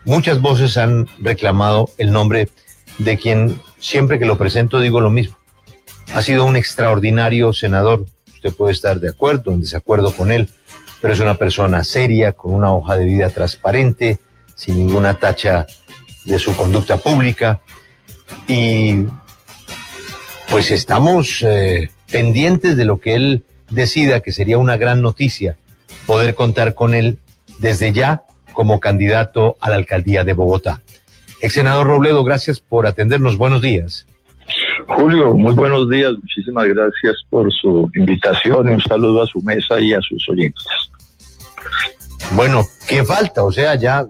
Muchas voces han reclamado el nombre de quien siempre que lo presento digo lo mismo. Ha sido un extraordinario senador. Usted puede estar de acuerdo o en desacuerdo con él, pero es una persona seria, con una hoja de vida transparente, sin ninguna tacha de su conducta pública. Y pues estamos pendientes de lo que él decida, que sería una gran noticia poder contar con él desde ya como candidato a la alcaldía de Bogotá. Ex senador Robledo, gracias por atendernos. Buenos días. Julio, muy buenos días. Muchísimas gracias por su invitación y un saludo a su mesa y a sus oyentes. Bueno, ¿qué falta? O sea, ya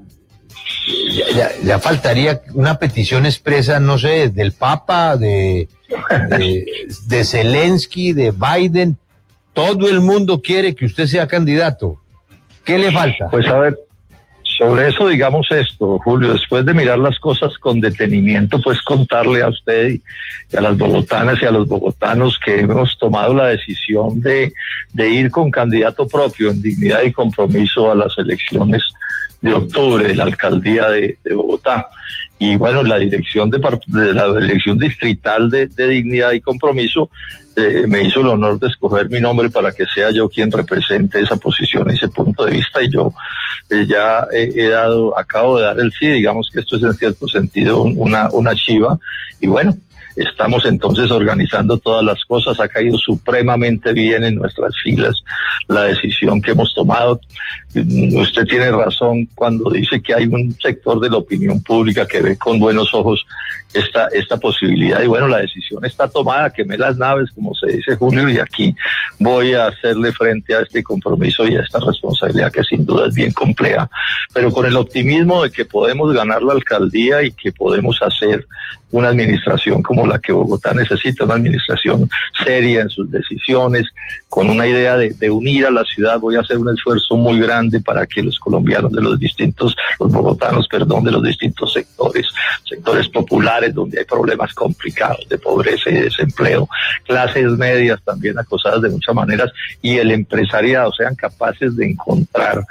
faltaría una petición expresa, no sé, del Papa, de Zelensky, de Biden. Todo el mundo quiere que usted sea candidato. ¿Qué le falta? Pues a ver, sobre eso digamos esto, Julio, después de mirar las cosas con detenimiento, pues contarle a usted y a las bogotanas y a los bogotanos que hemos tomado la decisión de ir con candidato propio en dignidad y compromiso a las elecciones de octubre de la alcaldía de Bogotá. Y bueno, la dirección de la elección distrital de dignidad y compromiso me hizo el honor de escoger mi nombre para que sea yo quien represente esa posición, ese punto de vista, y yo ya acabo de dar el sí. Digamos que esto es en cierto sentido una chiva, y bueno, estamos entonces organizando todas las cosas. Ha caído supremamente bien en nuestras filas la decisión que hemos tomado. Usted tiene razón cuando dice que hay un sector de la opinión pública que ve con buenos ojos esta posibilidad, y bueno, la decisión está tomada, quemé las naves, como se dice, Julio, y aquí voy a hacerle frente a este compromiso y a esta responsabilidad que sin duda es bien compleja, pero con el optimismo de que podemos ganar la alcaldía y que podemos hacer una administración como la que Bogotá necesita, una administración seria en sus decisiones, con una idea de unir a la ciudad. Voy a hacer un esfuerzo muy grande para que los colombianos los bogotanos, de los distintos sectores populares donde hay problemas complicados de pobreza y desempleo, clases medias también acosadas de muchas maneras, y el empresariado sean capaces de encontrar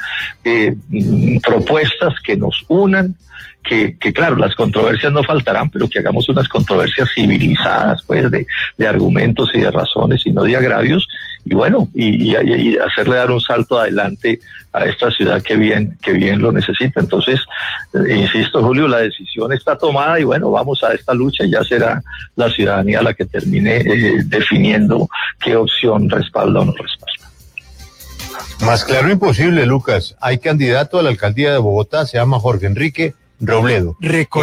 propuestas que nos unan, que claro, las controversias no faltarán, pero que hagamos unas controversias civilizadas, pues, de argumentos y de razones y no de agravios, y bueno, y hacerle dar un salto adelante a esta ciudad que bien lo necesita. Entonces, insisto, Julio, la decisión está tomada y bueno, vamos a esta lucha y ya será la ciudadanía la que termine definiendo qué opción respalda o no respalda. Más claro imposible, Lucas. Hay candidato a la alcaldía de Bogotá, se llama Jorge Enrique Robledo.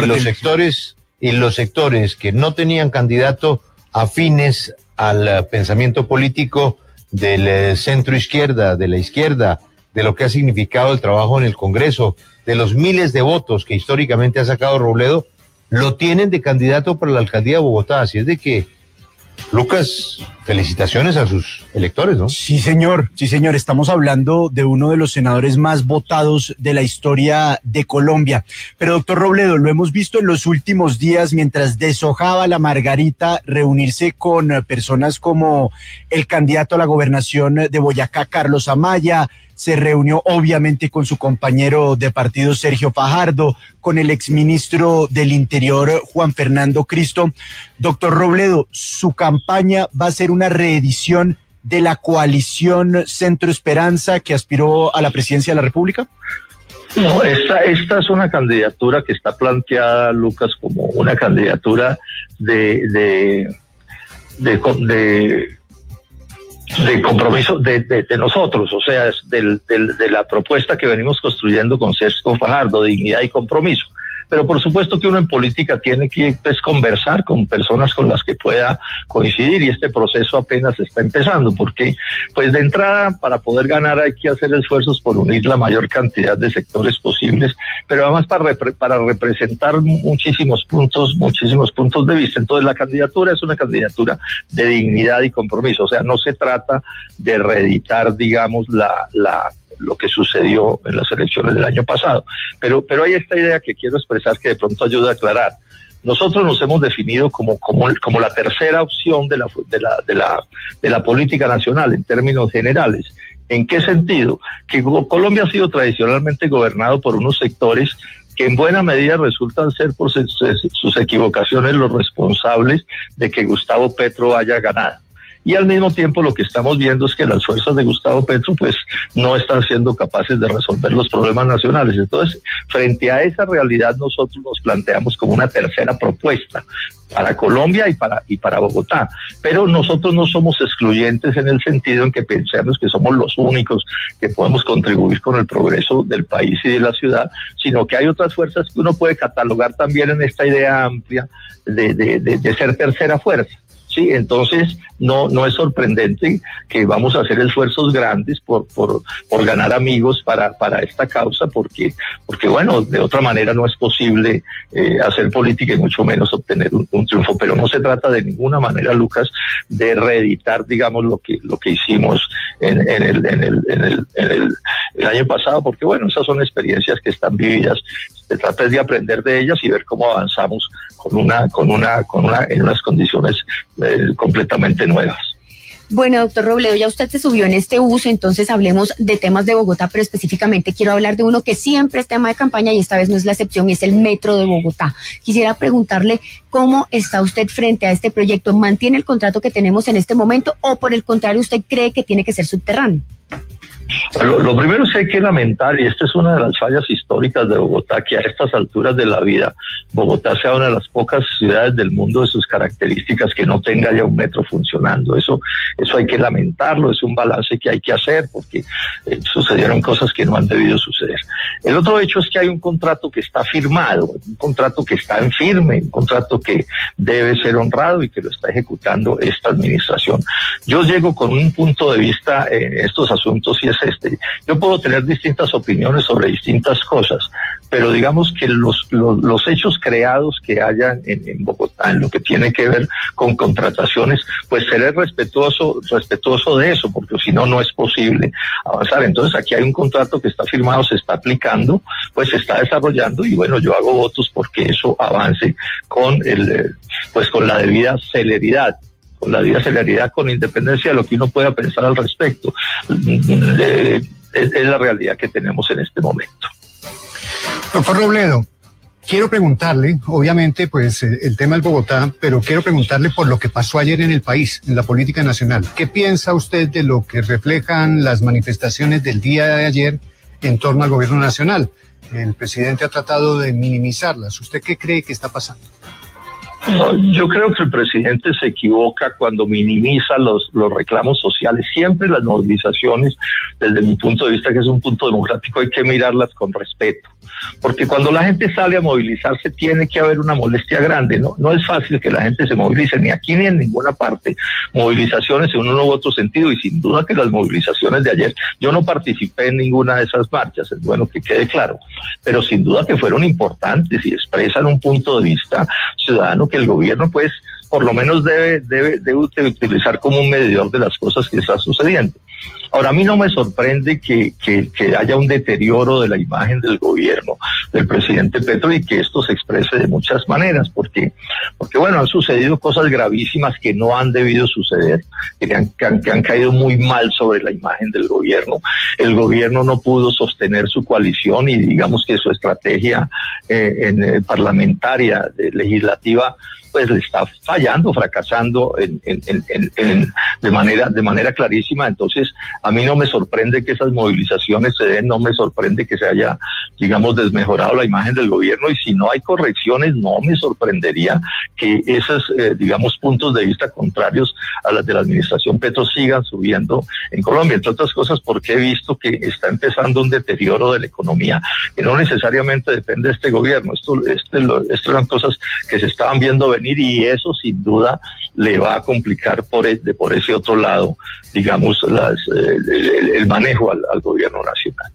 Y los sectores que no tenían candidato afines al pensamiento político del centro izquierda, de la izquierda, de lo que ha significado el trabajo en el Congreso, de los miles de votos que históricamente ha sacado Robledo, lo tienen de candidato para la alcaldía de Bogotá. Así es de que, Lucas, felicitaciones a sus electores, ¿no? Sí, señor. Estamos hablando de uno de los senadores más votados de la historia de Colombia. Pero, doctor Robledo, lo hemos visto en los últimos días mientras deshojaba la margarita, reunirse con personas como el candidato a la gobernación de Boyacá, Carlos Amaya. Se reunió obviamente con su compañero de partido Sergio Fajardo, con el exministro del Interior Juan Fernando Cristo. Doctor Robledo, ¿su campaña va a ser una reedición de la coalición Centro Esperanza que aspiró a la presidencia de la República? No, esta es una candidatura que está planteada, Lucas, como una candidatura de compromiso de nosotros, o sea, de la propuesta que venimos construyendo con Sergio Fajardo, dignidad y compromiso. Pero por supuesto que uno en política tiene que conversar con personas con las que pueda coincidir, y este proceso apenas está empezando, porque pues de entrada para poder ganar hay que hacer esfuerzos por unir la mayor cantidad de sectores posibles, pero además para representar muchísimos puntos de vista. Entonces la candidatura es una candidatura de dignidad y compromiso, o sea, no se trata de reeditar, digamos, lo que sucedió en las elecciones del año pasado. Pero hay esta idea que quiero expresar que de pronto ayuda a aclarar. Nosotros nos hemos definido como la tercera opción de la política nacional en términos generales. ¿En qué sentido? Que Colombia ha sido tradicionalmente gobernado por unos sectores que en buena medida resultan ser por sus equivocaciones los responsables de que Gustavo Petro haya ganado. Y al mismo tiempo lo que estamos viendo es que las fuerzas de Gustavo Petro pues no están siendo capaces de resolver los problemas nacionales. Entonces, frente a esa realidad, nosotros nos planteamos como una tercera propuesta para Colombia y para Bogotá. Pero nosotros no somos excluyentes en el sentido en que pensemos que somos los únicos que podemos contribuir con el progreso del país y de la ciudad, sino que hay otras fuerzas que uno puede catalogar también en esta idea amplia de ser tercera fuerza. Sí, entonces no es sorprendente que vamos a hacer esfuerzos grandes por ganar amigos para esta causa, porque bueno, de otra manera no es posible hacer política y mucho menos obtener un triunfo. Pero no se trata de ninguna manera, Lucas, de reeditar, digamos, lo que hicimos en el año pasado, porque bueno, esas son experiencias que están vividas. Se trata de aprender de ellas y ver cómo avanzamos en unas condiciones completamente nuevas. Bueno, doctor Robledo, ya usted se subió en este bus, entonces hablemos de temas de Bogotá, pero específicamente quiero hablar de uno que siempre es tema de campaña y esta vez no es la excepción, y es el Metro de Bogotá. Quisiera preguntarle cómo está usted frente a este proyecto. ¿Mantiene el contrato que tenemos en este momento o por el contrario usted cree que tiene que ser subterráneo? Lo primero es que hay que lamentar, y esta es una de las fallas históricas de Bogotá, que a estas alturas de la vida Bogotá sea una de las pocas ciudades del mundo de sus características que no tenga ya un metro funcionando. Eso hay que lamentarlo, es un balance que hay que hacer porque sucedieron cosas que no han debido suceder. El otro hecho es que hay un contrato que está firmado, un contrato que está en firme, un contrato que debe ser honrado y que lo está ejecutando esta administración. Yo llego con un punto de vista en estos asuntos y es este. Yo puedo tener distintas opiniones sobre distintas cosas, pero digamos que los hechos creados que hayan en Bogotá en lo que tiene que ver con contrataciones, pues seré respetuoso de eso, porque si no, no es posible avanzar. Entonces aquí hay un contrato que está firmado, se está aplicando, pues se está desarrollando y bueno, yo hago votos porque eso avance con la debida celeridad. Con independencia de lo que uno pueda pensar al respecto. Es la realidad que tenemos en este momento. Doctor Robledo, quiero preguntarle, obviamente, pues el tema es Bogotá, pero quiero preguntarle por lo que pasó ayer en el país, en la política nacional. ¿Qué piensa usted de lo que reflejan las manifestaciones del día de ayer en torno al gobierno nacional? El presidente ha tratado de minimizarlas. ¿Usted qué cree que está pasando? No, yo creo que el presidente se equivoca cuando minimiza los reclamos sociales. Siempre las movilizaciones, desde mi punto de vista, que es un punto democrático, hay que mirarlas con respeto. Porque cuando la gente sale a movilizarse tiene que haber una molestia grande, ¿no? No es fácil que la gente se movilice, ni aquí ni en ninguna parte. Movilizaciones en uno u otro sentido, y sin duda que las movilizaciones de ayer, yo no participé en ninguna de esas marchas, es bueno que quede claro, pero sin duda que fueron importantes y expresan un punto de vista ciudadano que el gobierno pues por lo menos debe utilizar como un medidor de las cosas que están sucediendo. Ahora, a mí no me sorprende que haya un deterioro de la imagen del gobierno del presidente Petro y que esto se exprese de muchas maneras, porque bueno, han sucedido cosas gravísimas que no han debido suceder, que han caído muy mal sobre la imagen del gobierno. El gobierno no pudo sostener su coalición y digamos que su estrategia parlamentaria, legislativa, pues le está fallando, fracasando de manera clarísima. Entonces, a mí no me sorprende que esas movilizaciones se den, no me sorprende que se haya, digamos, desmejorado la imagen del gobierno, y si no hay correcciones, no me sorprendería que esos, digamos, puntos de vista contrarios a las de la administración Petro sigan subiendo en Colombia, entre otras cosas porque he visto que está empezando un deterioro de la economía, que no necesariamente depende de este gobierno. Esto eran cosas que se estaban viendo venir, y eso sin duda le va a complicar por ese otro lado, digamos, el manejo al gobierno nacional.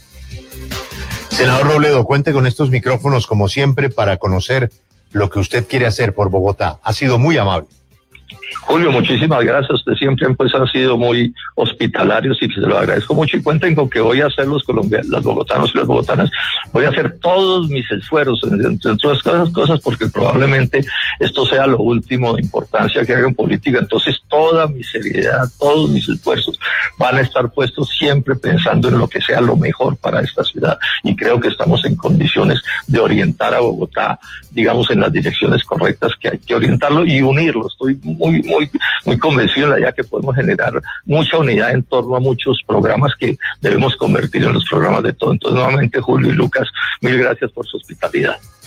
Senador Robledo, cuente con estos micrófonos como siempre para conocer lo que usted quiere hacer por Bogotá. Ha sido muy amable. Julio, muchísimas gracias. Usted siempre pues han sido muy hospitalarios y se lo agradezco mucho. Y cuenten con que voy a hacer los bogotanos y las bogotanas, voy a hacer todos mis esfuerzos, entre otras cosas, porque probablemente esto sea lo último de importancia que haga en política. Entonces toda mi seriedad, todos mis esfuerzos van a estar puestos siempre pensando en lo que sea lo mejor para esta ciudad. Y creo que estamos en condiciones de orientar a Bogotá, digamos, en las direcciones correctas que hay que orientarlo y unirlo. Estoy muy convencido en la idea que podemos generar mucha unidad en torno a muchos programas que debemos convertir en los programas de todo. Entonces, nuevamente, Julio y Lucas, mil gracias por su hospitalidad.